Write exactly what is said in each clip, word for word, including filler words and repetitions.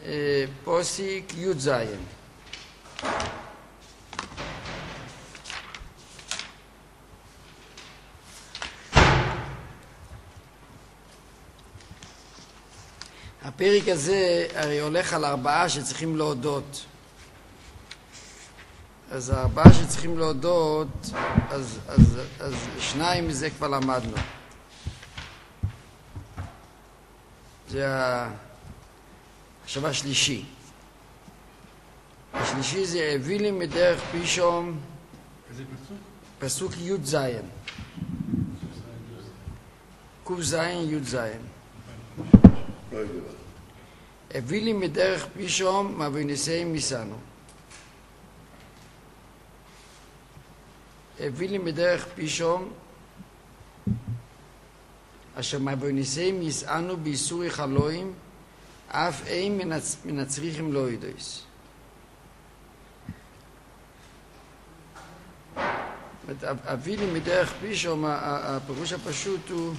פוסיק י' זין. הפרק הזה הרי הולך על ארבעה שצריכים להודות. אז הארבעה שצריכים להודות, אז, אז, אז שניים מזה כבר למדנו. זה עכשיו השלישי. השלישי זה הבילים מדרך פישום. איזה פסוק? פסוק י' זין. ק' זין י' זין. הבילים מדרך פישום מאבוינסיהם ניסנו. הבילים מדרך פישום אשר מאבוינסיהם יסענו באיסורי חלואים אף אין מנצ... מנצריכים לא ידויס. הבילים מדרך פישום, הפירוש הפשוט הוא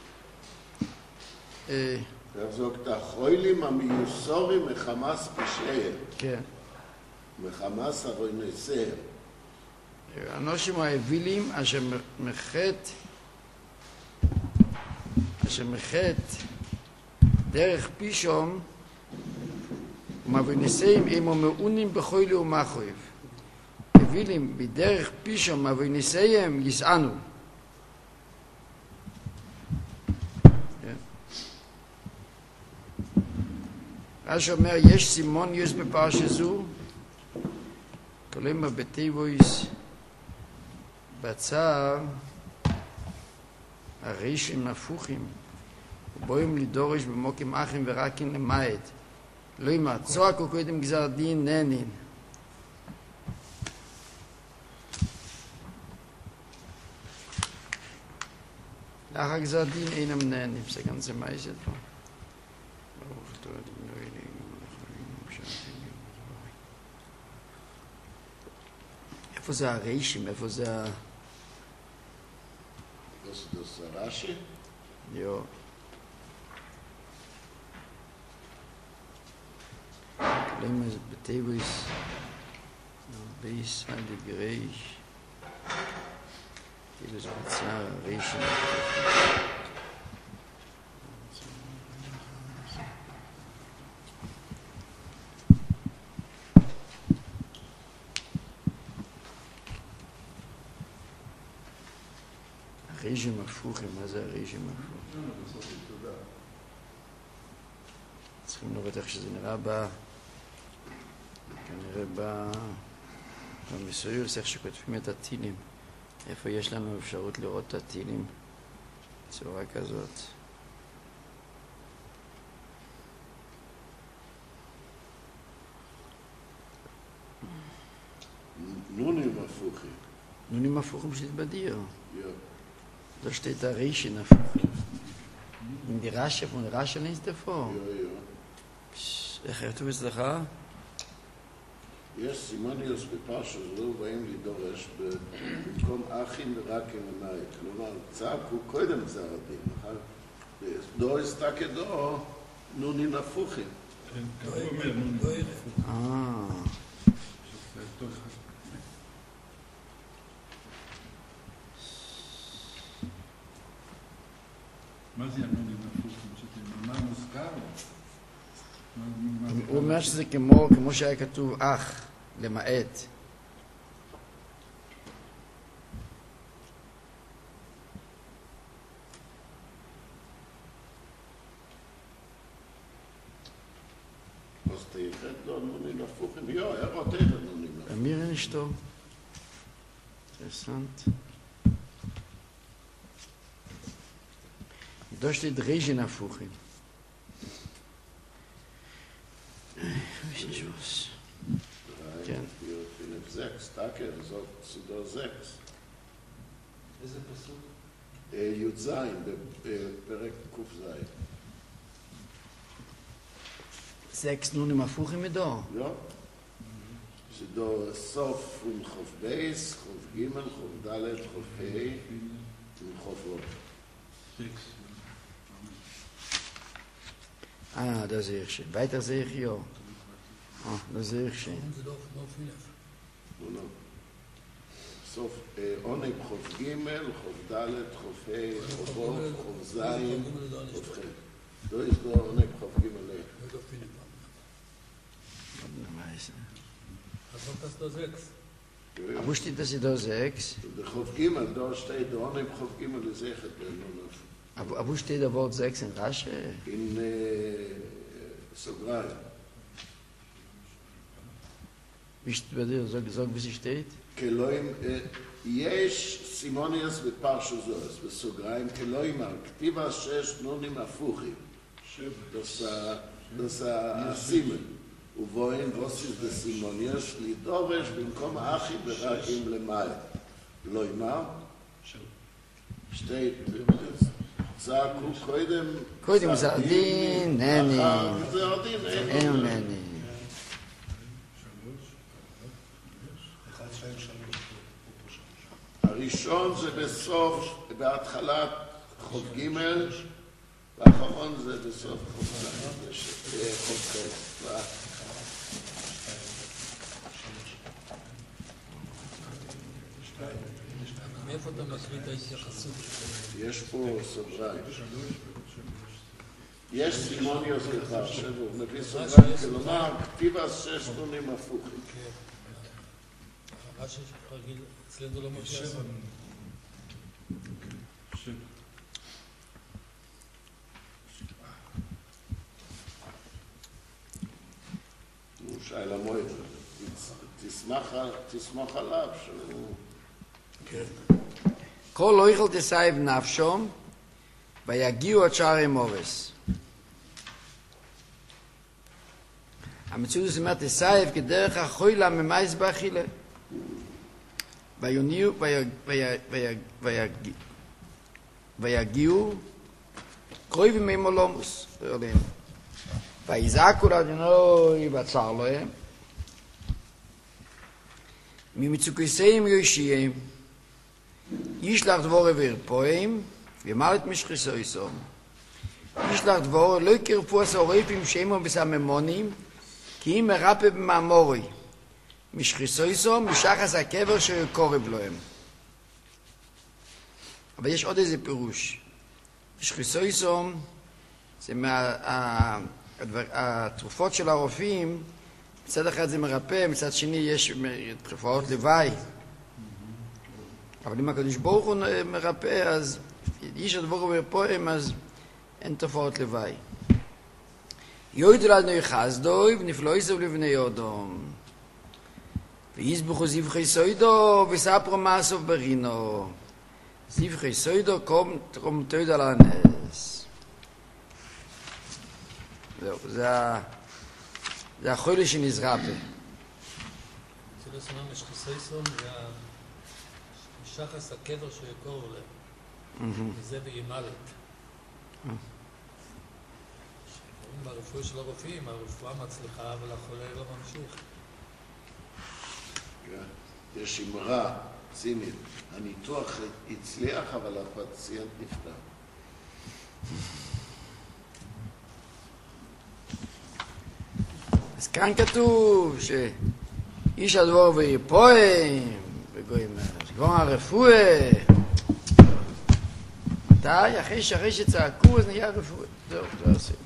תחזוק את החוילים המיוסורים מחמאס פשעיהם. כן. מחמאס אבוינסיהם. אנושים האבילים אשר מחט אשר מחט דרך פישום ומאבוינסיהם הם מעונים בחוילי ומחויב. אבילים בדרך פישום ומאבוינסיהם יסענו. רש"י אומר, יש סימון יוס בפרשה זו, כלומר בטבעויס, בצער, הרישים הפוכים, ובואים לדורש במוקים אחים ורקים למעט. לא אמר, צועקו קודם גזר דין נהנין. לאחר גזר דין אינם נהנים, זה גם זה מה יש את פה. איפה זה הרישים? איפה זה ה... זה רש"י? יו. למה זה בטבעיס? בייס עדי גרייש. טבעיס בצער הרישים. הרישים הפוכים, מה זה הרישים הפוכים? צריכים לראות איך שזה נראה ב... כנראה ב... במסויוס, איך שכותבים את הטילים. איפה יש לנו אפשרות לראות את הטילים בצורה כזאת. נונים הפוכים. נונים הפוכים steht bei dir. Ja. Da steht der Rischen הפוך. In die Rasche, von der Rasche liest davor. Ja, ja. איך כתוב אצלך? יש סימוניוס בפרשה זו, באים לדורש במקום אחים ורקים למעט. כלומר, צעק הוא קודם גזר הדין. דו הסתק דו, נונים הפוכים. ככה הוא אומר, נונים הפוכים. אה. מה זה הנונים הפוכים? מה מוזכר? הוא אומר שזה כמו, כמו שהיה כתוב אח, למעט. אז תייחד לו נונים הפוכים. יו, איך עוד תייחד נונים הפוכים? אמיר אין אשתו. אינטרסנט. Da steht Regen הפוכים. weiß nicht was. כן. פילip sechs, טאקר, זאת סודו sechs. איזה פסוק? י"ז, בפרק ק"ז. sechs nun im הפוכים מדו. לא. שדו סוף עם חוף בייס, חוף ג', חוף ד', חוף ה', עם חוף עוד. Ah, da sehe ich schon. Weiter sehe ich ja. Ah, da sehe ich schon. נו, נו. סוף עונג חוף ג', חוף ד', חוף ה', חוף א', חוף ז', חוף ח'. לא יסגור עונג חוף ג' ל... אז לא sechs. Wo steht das in da sechs? Der Chof Gimel, da steht der Ohne im Chof Gimel gezeichnet werden. Aber wo steht der Wort sechs in Rasche? In äh, סוגריים. Wie steht bei dir? Sag, sag, wie sie steht? כאלוהים, יש סימוניוס בפרשו זוהס, בסוגריים, כאלוהים, כתיב השש נונים הפוכים. Das הסימן. ובוין רוסיס דסימוניוס, לדורש במקום האחי ברקים למעלה. לא אמר? שתי... צעקו קודם... קודם זרדין, נני. אחר זרדין, אין נני. הראשון זה בסוף, בהתחלת חוף ג' והאחרון זה בסוף חוף ז', חוף ח'. מאיפה אתה מקריא את ההתייחסות? יש פה סוגריים. יש סימוניוס לכך, שהוא מביא סוגריים, כלומר, כתיב שש נונים הפוכים. רש"י רגיל, אצלנו לא מופיע. הוא שאל המועד, תסמוך עליו שהוא... כל לא יכול תסייב נפשום ויגיעו עד שערי מובס. המציאות זאת אומרת תסייב כדרך החוילה ממייס באכילה. ויוניעו ויגיעו קרובים ממולומוס. ויזעקו לאדוני בצר להם ממצוקויסאים יושיעים ישלח דבורה וירפואים ויאמר את משחיסויסום ישלח דבורה לא יקרפו הסעורפים שמו בסממונים כי אם מרפא במאמורי משחיסויסום משחס הקבר שקורב להם. אבל יש עוד איזה פירוש. משחיסויסום זה מהתרופות של הרופאים, מצד אחד זה מרפא, מצד שני יש תופעות לוואי. אבל אם הקדוש ברוך הוא מרפא, אז איש הדבור ורפואים, אז אין תופעות לוואי. יוידו לאדוני חסדוי ונפלויסו לבני אודום. ויסבוכו זבחי סוידו וספרו מאסוף ברינו. זבחי סוידו קום תרום תוידו על הנס. זהו, זה החולי שנזרפה. זה לא סמם משחיסויסום, זה משחס הקבר שיקור להם. וזה בימלת. ברפואה של הרופאים, הרפואה מצליחה, אבל החולה לא ממשיך. יש אמרה צינית, הניתוח הצליח, אבל הפציינט נפטר. אז כאן כתוב שאיש הדבור וירפואים, וגויים כבר הרפואה. מתי? אחרי שצעקו, אז נהיה רפואה. זהו, זה עושה.